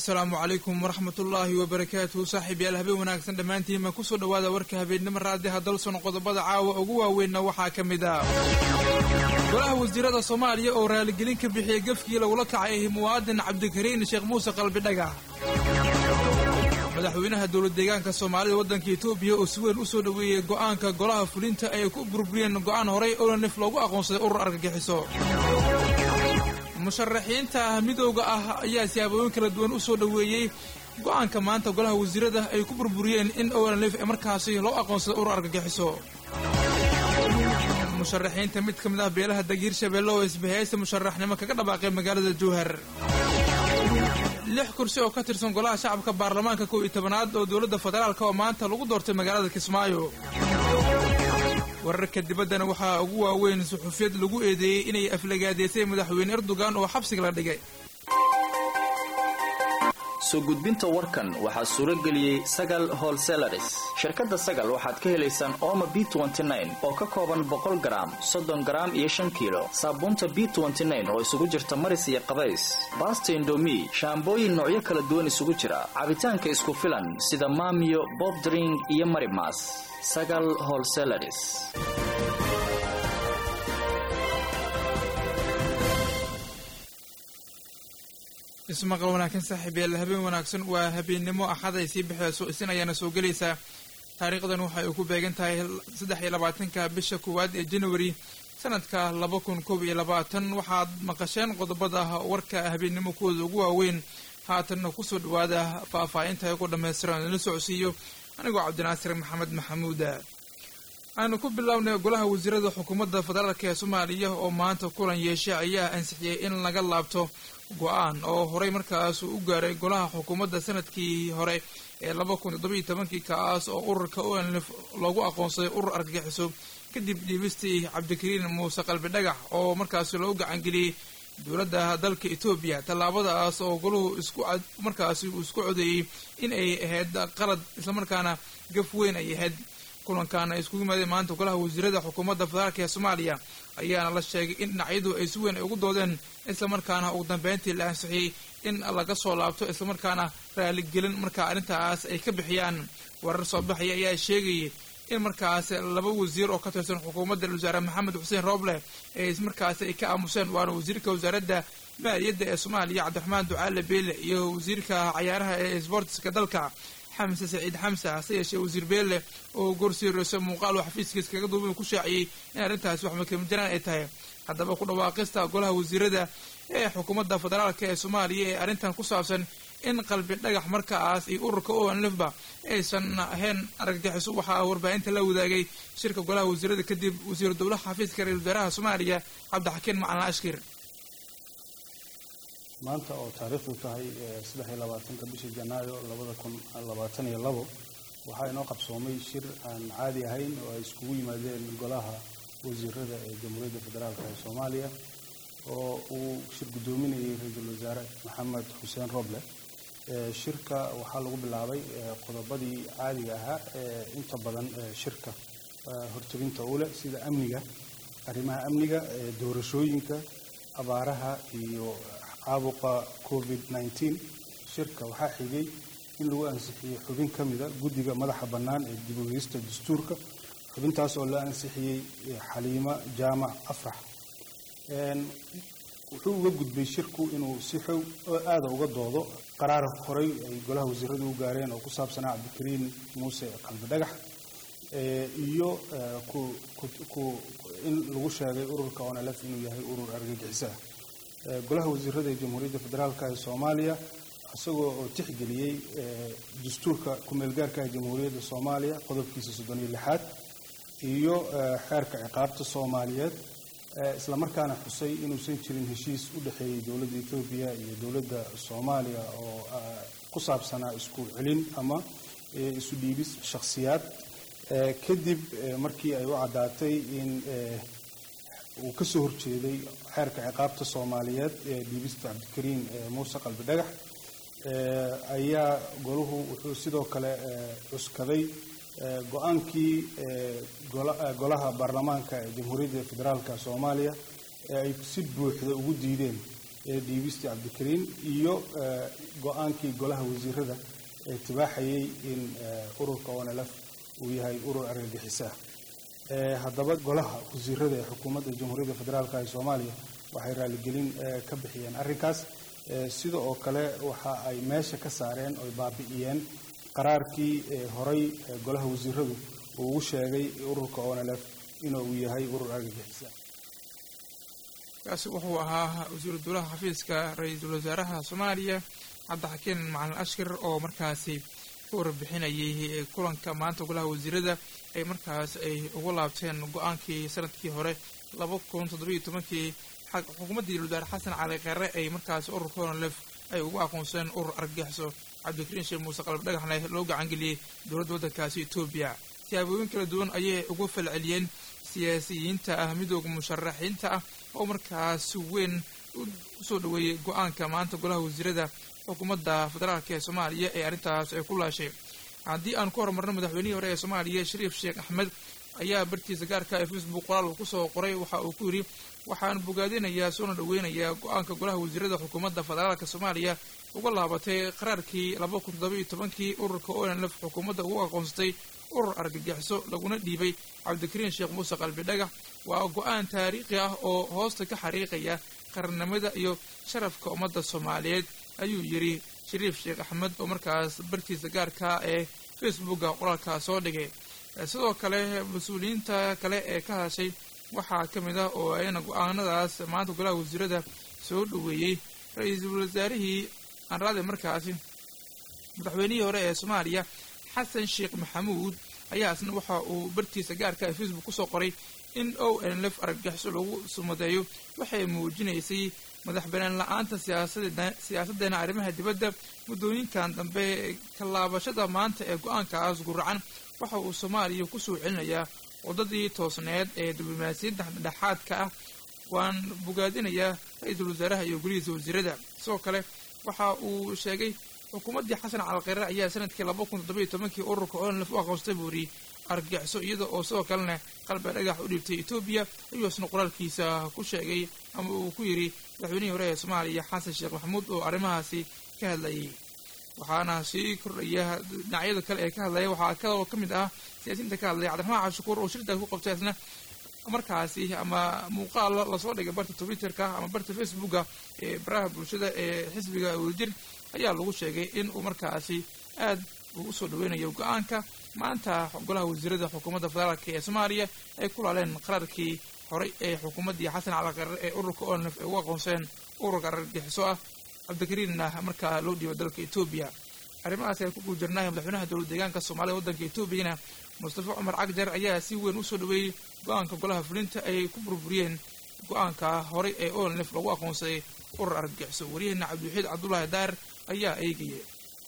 السلام عليكم ورحمة الله وبركاته صاحب يا الهبي وناكسن دمانتي ما كسو دوادا ورك هبينما راديها دلسون قضبada caawa ugu waaweyn waxa kamida golaha wasiirada Soomaaliya oo raali gelin ka bixiyay gafkii lagula kacay muwaadin Cabdikariin Sheekh Muuse Qalbi Dhagax madaxweynaha dawladda deegaanka Soomaaliya wadanka Itoobiya oo si weyn u soo dhaweeyay go'aanka golaha fulinta ay ku burburiyeen go'aan horay oo naf loogu aqoonsaday urur argagixiso musharaxiinta midowga ah ayaa siyaabooyin kala duwan u soo dhaweeyay go'aanka maanta golaha wasiirada ay ku burburiyeen in ONLF markaasi loo aqoonsado urur argagixiso musharaxiinta mid kamid ah beelaha Dagiir Shabeelle oo isbahaysta musharaxnimo kaga dhabaaqay magaalada Jowhar 6 kursi oo ka tirsan golaha shacabka baarlamaanka 11aad oo dawladda federaalka oo maanta lagu doortay magaalada Kismaayo wararka dibaddana waxa ugu waaweyn suxufiyad lagu eedeeyay inay aflagaadeysay madaxweyne Erdogan oo xabsiga la dhigay soo gudbinta warkan waxa suura galiyay Sagal Wholesalers shirkadda Sagal waxaad ka helaysaan Omo B29 oo ka kooban 100 gram 30 gram iyo 5 kilo saabuunta B29 oo isugu jirta maris iyo qabays basta Indomie shaambooyin noocyo kala duwan isugu jira cabitaanka isku filan sida Maamiyo Bob Drink iyo Marimas Sagal Wholesalers ismaqal wanaagsan saaxiibayaal habeen wanaagsan waa habeenimo axad ay sii bixayso isinayana soo galaysa taariikhdan waxa ay ku beegan tahay 23ka bisha koowaad ee January sanadka 2022 waxaad maqasheen qodobada warka habeenimo kooda ugu waaweyn haatan ku soo dhawaada faahfaahinta ay ku dhameystiran la socodsiiyo anigoo Cabdinaasir Maxamed Maxamuud aanu ku bilownay golaha wasiirada xukuumadda federaalka ee Soomaaliya oo maanta kulan yeeshay ayaa ansixiyay in laga laabto go'aan oo horay markaas u gaaray golaha xukuumadda sanadkii hore ee 2017 kaas oo ururka ONLF lagu aqoonsaday urur argagixiso kadib dhiibistii Cabdikariin Muuse Qalbi Dhagax oo markaas loo gacan geliyay dawladda dalka Itoobiya talaabadaas oo goluhu isku codeeyay in ay ahayd qalad isla markaana gaf weyn ay ahayd kulankan isku yimaadeen maanta golaha wasiirada xukuumadda federaalka ee Soomaaliya ayaana la sheegay in dhinacyadu ay si weyn ugu doodeen isla markaana ugu dambeyntii la ansixiyay in laga soo laabto isla markaana raali gelin marka arintaas ay ka bixiyaan warar soo baxay ayaa sheegay in markaas laba wasiir oo ka tirsan xukuumadda wasaare Maxamed Xuseen Roble ay markaas ay ka aamuseen waana wasiirka wasaaradda maaliyadda ee Soomaaliya Cabdiraxmaan Ducaale Beele iyo wasiirka ciyaaraha ee sportska dalka xamse saciid xamse sayeshe wasiir Beele oo gorsiiraysa muuqaal wax xafiiskiisa kaga duubay ku shaaciyay in arintaas wax makam jiraan ay tahay haddaba ku dhawaaqista golaha wasiirada ee xukuumadda federaalka ee Soomaaliya ee arintan ku saabsan in Qalbi Dhagax markaas iyo ururka ONLF aysan ahayn argagixiso waxa warbaahinta la wadaagay shirka golaha wasiirada kadib wasiir dawladda xafiiska ra'iisul wasaaraha Soomaaliya Cabdixakiin Macalin Ashkir maanta oo taariikhdu tahay 23 bisha Janaayo 2022 waxa inoo qabsoomay shir aan caadi ahayn oo ay iskugu yimaadeen golaha wasiirada ee Jamhuuriyadda Federaalka ee Soomaaliya oo uu shir gudoominayay ra'iisul wasaare Maxamed Xuseen Roble shirka waxa lagu bilaabay qodobadii caadiga ahaa inta badan shirka hortaginta u leh sida amniga arrimaha amniga doorashooyinka abaaraha iyo caabuqa COVID-19 shirka waxa xigay in lagu ansixiyay xubin kamida guddiga madaxa bannaan ee dib u eegista dastuurka xubintaas oo la ansixiyay Xaliima Jaamac Afrax wuxuu uga gudbay shirku inuu si xoog aad uga doodo qaraar horay ay golaha wasiiradu u gaareen oo ku saabsan Cabdikariin Muuse Qalbi Dhagax iyo in lagu sheegay ururka ONLF inuu yahay urur argagixiso golaha wasiirada ee Jamhuuriyadda Federaalka ee Soomaaliya asagoo tixgeliyay dastuurka ku meel gaarka ah Jamhuuriyadda Soomaaliya qodobkiisa 36 iyo xeerka ciqaabta Soomaaliyeed isla markaana xusay inuu san jirin heshiis u dhaxeeyay dawladda Itoobiya iyo dawladda Soomaaliya oo ku saabsanaa isku celin ama isu dhiibis shakhsiyaad kadib markii ay u cadaatay in uu ka soo horjeeday xeerka ciqaabta Soomaaliyeed ee dhiibista Cabdikariin Muuse Qalbi Dhagax ayaa goluhu wuxuu sidoo kale cuskaday go'aankii golaha baarlamaanka ee Jamhuuriyadda Federaalka Soomaaliya ay si buuxda ugu diideen dhiibistii cabdikariin iyo go-aankii golaha wasiirada ee tibaaxayay in ururka ONLF uu yahay urur argagixiso haddaba golaha wasiirada ee xukuumadda jamhuuriyadda federaalka ee Soomaaliya waxay raaligelin ka bixiyeen arrinkaas sida oo kale waxa ay meesha ka saareen oo baabi'iyeen qaraarkii horay golaha wasiiradu uu ugu sheegay ururka ONLF inuu yahay urur argagixiso kaasi wuxuu ahaa wasiir dowlaha xafiiska ra'iisul wasaaraha Soomaaliya Cabdixakiin Macalin Ashkar oo markaasi ku warbixinayay kulanka maanta golaha wasiirada ay markaas ay ugu laabteen go'aankii sanadkii hore 2017 xukuumadda Wasaare Xasan Cali Khayre ay markaas ururka ONLF ay ugu aqoonsadeen urur argagixiso Cabdikariin Sheekh Muuse Qalbi Dhagaxna loo gacan geliyay dowladda waddankaasi Itoobiya siyaabooyin kala duwan ayay ugu falceliyeen siyaasiyiinta midowga musharaxiinta oo markaas weyn u soo dhaweeyay go'aanka maanta golaha wasiirada xukuumadda federaalka ee Soomaaliya ee arrintaas ay ku laashay haddii aan ku horumarno madaxweynihii hore ee Soomaaliya Shariif Sheekh Axmed ayaa bartiisa gaarka ee Facebook qoraal ku soo qoray waxa uu ku yiri waxaan bogaadinayaa soo dhaweynayaa go'aanka golaha wasiirada xukuumadda federaalka Soomaaliya uga laabatay qaraarkii 2017 ururka ONLF xukuumadda ugu aqoonsatay urur argagixiso laguna dhiibay Cabdikariin Sheekh Muuse Qalbi Dhagax waa go'aan taariikhi ah oo hoosta ka xariiqaya qarannimada iyo sharafka ummadda Soomaaliyeed ayuu yiri Shariif Sheekh Axmed oo markaas bartiisa gaarka ee Facebook qoraalka soo dhigay sidoo kale mas'uuliyiinta kale ee ka hadashay waxaa ka mid ah oo ayna go'aanadaas maanta golaha wasiirada soo dhaweeyay ra'iisul wasaarihii anraade markaasi madaxweynihii hore ee Soomaaliya Xasan Sheekh Maxamuud ayaa isna waxa uu bartiisa gaarka ee Facebook ku soo qoray in ONLF argagixiso lagu sumadeeyo waxay muujinaysay madax banaan la'aanta siyaasaddeena arrimaha dibadda muddooyinkan dambe ka laabashada maanta ee go'aankaas guracan waxa uu Soomaaliya ku soo celinayaa wadadii toosneed ee diblomaasiyadda dhexdhexaadka ah waan bogaadinayaa ra'iisul wasaaraha iyo golihiisa wasiirada sidoo kale waxa uu sheegay xukuumaddii Xasan Cali Khayre ayaa sanadkii 2017 ururka ONLF u aqoonsatay buuri argagixiso iyada oo sidoo kalena Qalbi Dhagax u dhiibtay Itoobiya ayuu isna qoraalkiisa ku sheegay ama uu ku yiri madaxweynihii hore ee Soomaaliya Xasan Sheekh Maxamuud oo arrimahaasi ka hadlayay waxaana sii kordhaya dhinacyada kale ee ka hadlaya waxaa kaloo ka mid ah siyaasiyiinta ka hadlaya Cabdiraxmaan Cashukuur oo shirka ku qabtay isna markaasi ama muuqaal la soo dhigay barta Twitterka ama barta Facebooka ee baraha bulshada ee xisbiga wadajir ayaa lagu sheegay in uu markaasi aad ugu soo dhaweynayo go'aanka maanta golaha wasiirada xukuumadda federaalka ee Soomaaliya ay ku laaleen qaraarkii hore ee xukuumaddii Xasan Cali Khayre ee ururka ONLF ay ugu aqoonseen ururka argagixiso Cabdikariinna markaa loo dhiibay dalka Itoobiya arrimahaas ay ku guuljarnaayeen madaxweynaha dowladda deegaanka Soomaaliya waddanka Itoobiyana Mustafa Cumar Cagjar ayaa si weyn u soo dhaweeyay go'aanka golaha fulinta ay ku burburiyeen go'aanka hore ee ONLF lagu aqoonsaday urur argagixiso wariyaheenna Cabdiwaxiid Cabdullaahi Daar ayaa eegayay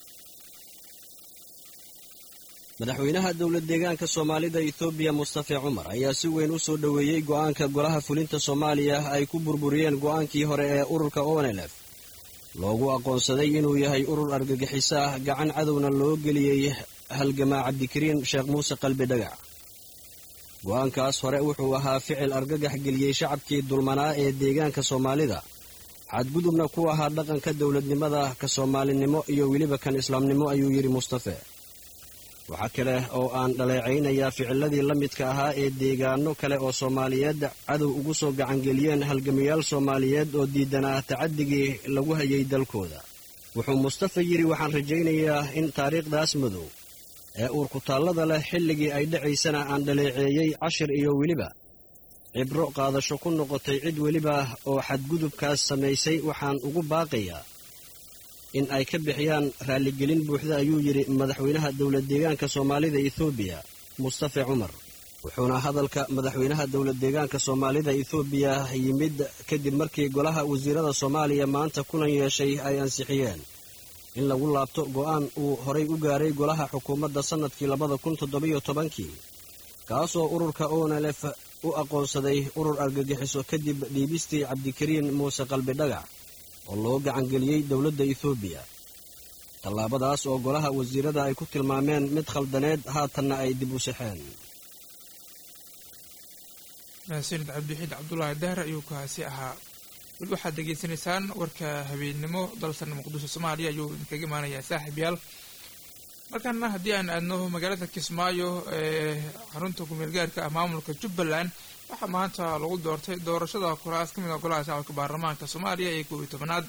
madaxweynaha dowladda deegaanka Soomaalida Itoobiya Mustafa Cumar ayaa si weyn u soo dhaweeyay go'aanka golaha fulinta Soomaaliya ay ku burburiyeen go'aankii hore ee ururka ONLF loogu aqoonsaday inuu yahay urur argagixiso gacan cadowna loo geliyay halgamaa Cabdikariin Sheekh Muuse Qalbi Dhagax go'aankaas hore wuxuu ahaa ficil argagax geliyay shacabkii dulmanaa ee deegaanka Soomaalida xadgudubna ku ahaa dhaqanka dowladnimada ka Soomaalinimo iyo weliba kan islaamnimo ayuu yiri Mustafa waxa kale oo aan dhaleecaynayaa ficiladii la midka ahaa ee deegaano kale oo Soomaaliyeed cadow ugu soo gacan geliyeen halgamayaal Soomaaliyeed oo diidanaa tacadigii lagu hayay dalkooda wuxuu Mustafa yiri waxaan rajaynayaa in taariikhdaas madow ee urku taallada leh xilligii ay dhacaysana aan dhaleeceeyay cashir iyo weliba cibro qaadasho ku noqotay cid weliba oo xadgudubkaas samaysay waxaan ugu baaqayaa in ay ka bixiyaan raaligelin buuxda ayuu yiri madaxweynaha dowladda deegaanka Soomaalida Itoobiya Mustafa Cumar wuxuuna hadalka madaxweynaha dowladda deegaanka Soomaalida Itoobiya yimid kadib markii golaha wasiirada Soomaaliya maanta kulan yeeshay ay ansixiyeen in lagu laabto go'aan uu horay u gaaray golaha xukuumadda sanadkii 2017 kaasoo ururka ONLF u aqoonsaday urur argagixiso kadib dhiibistii Cabdikariin Muuse Qalbi Dhagax oo loo gacan geliyay dowladda Itoobiya tallaabadaas oo golaha wasiirada ay ku tilmaameen mid khaldaneed haatanna ay dib u saxeen Naasir Cabdiwaxiid Cabdullaahi Daar ayuu kaasi ahaa weli waxaad degeysanaysaan warka habeennimo dalsan muqdisho soomaaliya ayuu idinkaga imaanayaa saaxiibyaal markaana haddii aan aadno magaalada kismaayo ee xarunta kumeelgaarka ah maamulka jubbaland waxaa maanta lagu doortay doorashada kuraas ka mid ah golaha shacabka baarlamaanka soomaaliya ee 11aad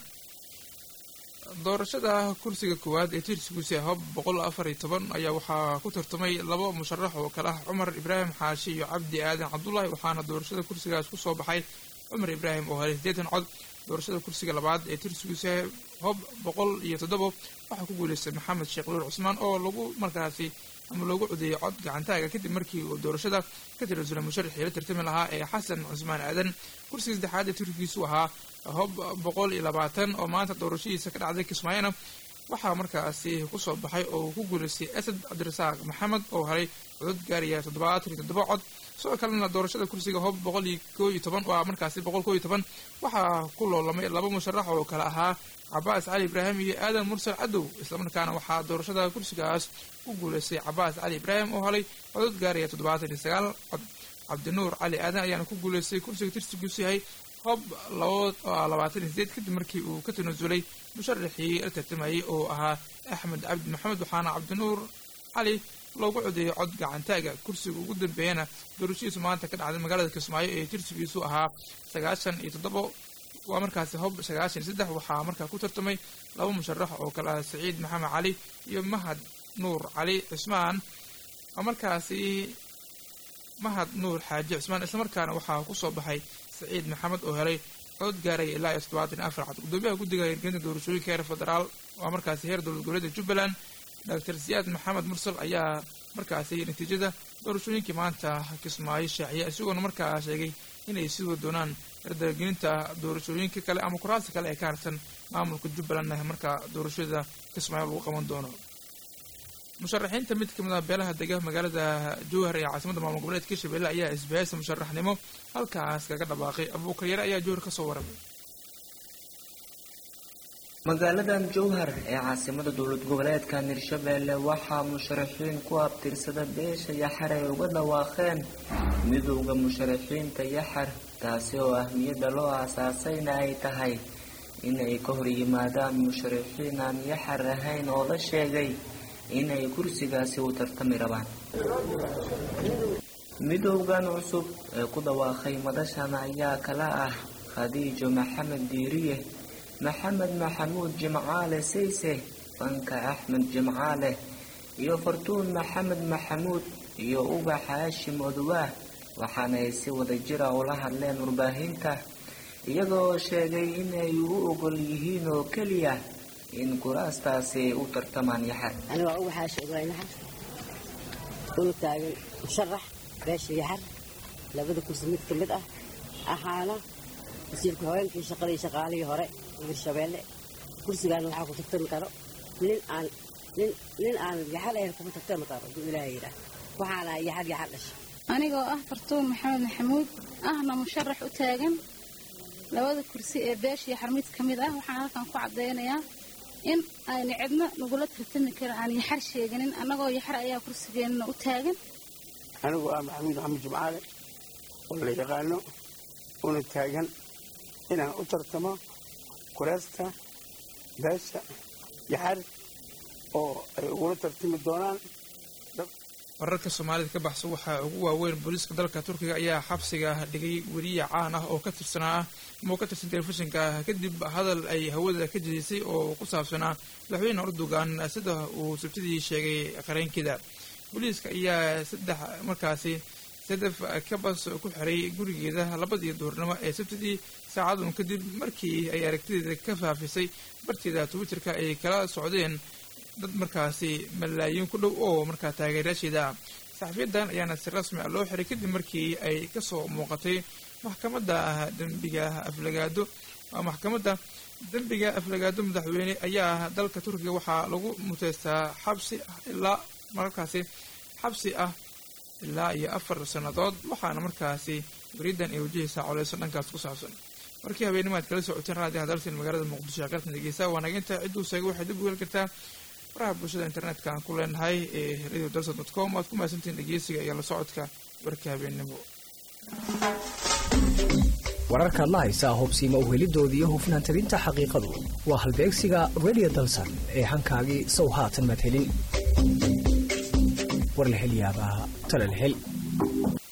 doorashada kursiga koowaad ee tirsigiisa hob 114 ayaa waxaa ku tartamay labo musharax oo kala ah Cumar Ibraahim Xaashi iyo Cabdi Aadan Cabdullaahi waxaana doorashada kursigaas ku soo baxay Cumar Ibraahim oo helay 80 cod doorashada kursiga labaad ee tirsigiisa hob 107 waxaa ku guuleystay Maxamed Sheekh Nuur Cusmaan oo lagu markaasi ama loogu codeeyay cod gacantaaga kadib markii uu doorashada ka tirsanaa musharaxii la tartami lahaa ee Xasan Cusmaan Aadan kursiga saddexaad ee tirkiisu ahaa hob 120 oo maanta doorashadiisa ka dhacday Kismaayana waxaa markaasi ku soo baxay oo ku guuleystay Asad Cabdirasaaq Maxamed oo helay cod gaaraya 77 cod sidoo kalena doorashada kursiga hob 111 waa markaasi 111 waxaa ku loolamay laba musharax oo kala ahaa Cabaas Cali Ibraahim iyo Aadan Mursal Cadow isla markaana waxaa doorashada kursigaas ku guuleystay Cabaas Cali Ibraahim oo helay cod gaaraya 79 cod Cabdinuur Cali Aadan ayaana ku guuleystay kursiga tirsigiisu yahay hob 28 kadib markii uu ka tanasulay musharaxii la tartamayay oo ahaa Axmed Cabdi Maxamed waxaana Cabdinuur Cali loogu codeeyay cod gacantaaga kursiga ugu dambeeyana doorashadiisu maanta ka dhacday magaalada Kismaayo ee tirsigiisu ahaa 97 waa markaasi hob 93 waxaa markaa ku tartamay laba musharax oo kala ah Saciid Maxamed Cali iyo Mahad Nuur Cali Cismaan markaasi Mahad Nuur Xaaji Cismaan isla markaana waxaa ku soo baxay Saciid Maxamed oo helay cod gaaray ilaa 74 cod gudoomiyaha guddiga hirgelinta doorashooyinka heer federaal waa markaasi heer dowlad goboleedka Jubbaland Dr. Siyaad Maxamed Mursal ayaa markaasi natiijada doorashooyinkii maanta Kismaayo shaaciya isagoo markaa sheegay inay sidoo doonaan dardargelinta doorashooyinka kale ama kuraasta kale ee ka harsan maamulka Jubbaland markaa doorashada Kismaayo lagu qaban doono musharaxiinta mid kamid ah beelaha deegaanka magaalada Jowhar ee caasimadda maamul goboleedka Hirshabelle ayaa isbahaysa musharaxnimo halkaas kaga dhawaaqay Abuukar Yare ayaa Jowhar ka soo waramay magaaladan Jowhar ee caasimadda dowlad goboleedka Hirshabelle waxaa musharaxiin ku abtirsada beesha Yaxar ay uga dhawaaqeen midowga musharaxiinta Yaxar taasi oo ahmiyadda loo aasaasayna ay tahay inay ka hor yimaadaan musharaxiin aan Yaxar ahayn oo la sheegay inay kursigaasi u tartami rabaan midowgan cusub ee ku dhawaaqay madashan ayaa kala ah Khadiijo Maxamed Diiriye Maxamed Maxamuud Jimcaale Seyse Fanka Axmed Jimcaale iyo Fartuun Maxamed Maxamuud iyo Ubax Haashim Odwaa waxaana ay si wada jira ula hadleen warbaahinta iyagoo sheegay inay u ogol yihiin oo kaliya in kuraastaasi u tartamaan Yaxar aniga Ubax Haashim Odwaa uu taagan musharax beesha Yaxar labada kursi mid kamid ah ahaana wasiirka haweenkii shaqaalihii hore Hirshabelle kursigan waxaa ku tartami karo nin aan Yaxar ahayn kuma tartami karo Ilaahay waxaana Yaxar dhashay anigoo ah Fartuun Maxamed Maxamuud ahna musharax u taagan labada kursi ee beesha Yaxar mid kamid ah waxaan halkan ku cadeynayaa in aan cidna nagula tartami karo aan Yaxar sheeganin anagoo Yaxar ayaa kursigeena u taagan anigoo ah Maxamed Jimcaale oo la yaqaano una taagan inaan u tartamo kuraasta beesha Yaxar oo ay ugu tartami doonaan wararka Soomaalida ka baxsan waxaa ugu waaweyn booliiska dalka Turkiga ayaa xabsiga dhigay wariye caan ah oo ka tirsan telefishinka kadib hadal ay hawada ka jeedisay oo ku saabsanaa madaxweyne Erdogan sida uu sabtidii sheegay qareenkida booliiska ayaa sadaf kabas ku xiray gurigeeda labadii duurnimo ee sabtidii saacadun kadib markii ay aragtideeda ka faafisay barteeda Twitterka ay kala socdeen dad markaasi malaayiin ku dhow oo markaa taageerayaasheeda saxafiyadan ayaana si rasmi ah loo xiray kadib markii ay ka soo muuqatay maxkamadda dambiga aflagaado madaxweyne ayaa dalka Turkiga waxaa lagu muteystaa xabsi ah ilaa iyo 4 sannadood waxaana markaasi wariyadan ay wajahaysaa culeyso dhankaas ku saabsan markii habeennimaad kala socoteen raadiyaha dalsan magaalada Muqdisho ee qaranka Geesaa wanaaganta ciduu sheegay waxay dib u heli kartaa baraha bulshada internetka aan ku leenahay ee radio.com aad ku maasantiin dhegeysiga iyo la socodka warka habeennimo wararkaad la haysaa hubsiimo u helidoodii iyo hufnaan tabinta xaqiiqadu waa halbeegsiga Radio Dalsan ee hankaagii sow haatan madhelin war la hel yaabaa tala la hel